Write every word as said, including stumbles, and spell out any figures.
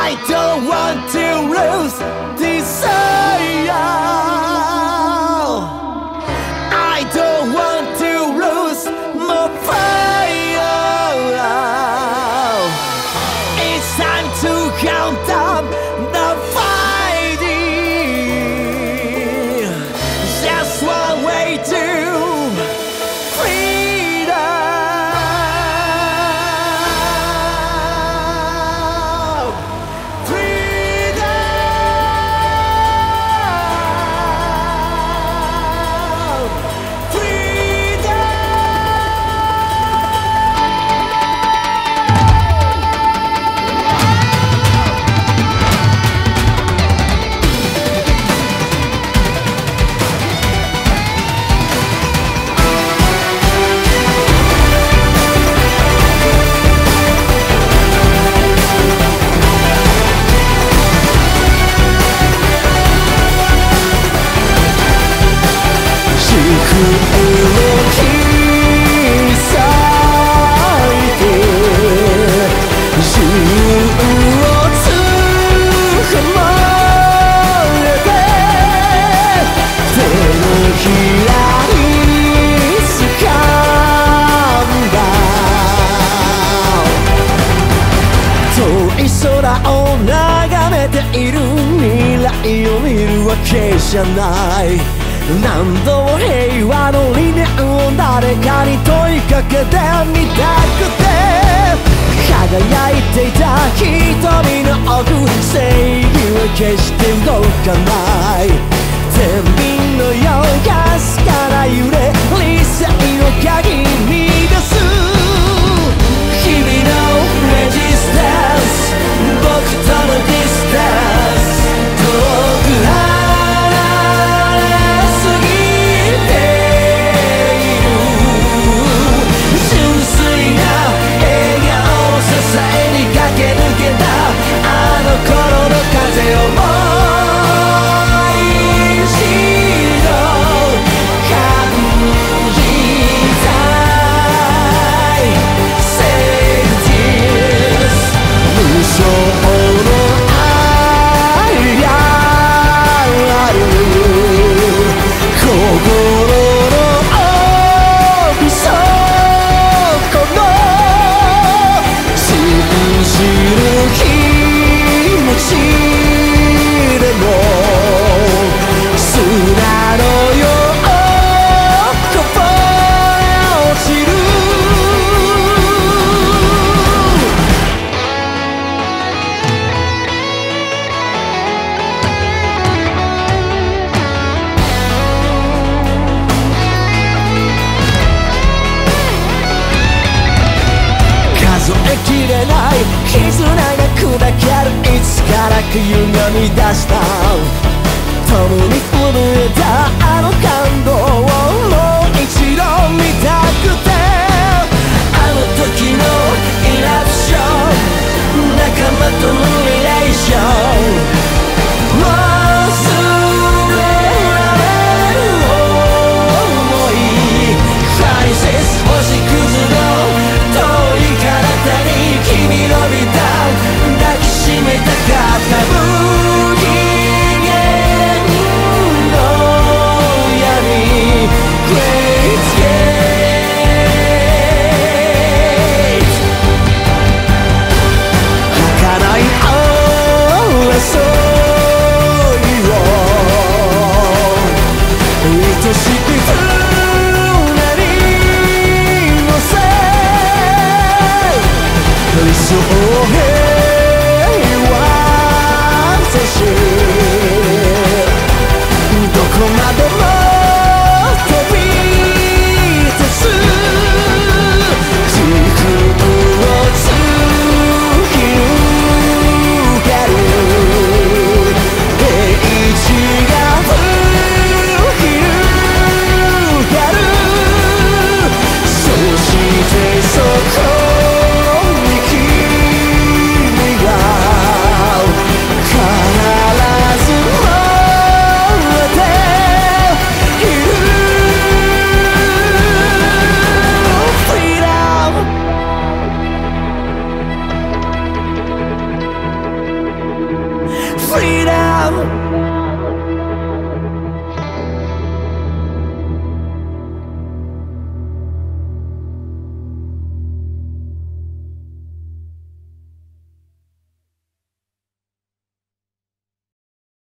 I don't want to lose desire. I don't want to lose my fire. It's time to count down the fighting. Just one way toいる未来を見るわけじゃない。何度も平和の理念を誰かに問いかけてみたくて、輝いていた瞳の奥、正義は決して動かない。天秤のようかすかな揺れ、理性の鍵見出す。日々のレジスタンス、僕とのディスタンス、遠く離れすぎている。純粋な笑顔、支えに駆け抜けたあの頃の風をもう一度感じたい。Save this 無償絆が砕ける、いつからか歪み出した。共に震えたあの感動をもう一度見たくて、あの時のイラプション、仲間とのリレーション、忘れられる想い、クライシス星屑の遠い彼方に君のビタ抱きしめたかった無機嫌の闇 Great Gate 儚い争いを愛しくつなぎ乗せ理想平和精神、どこまで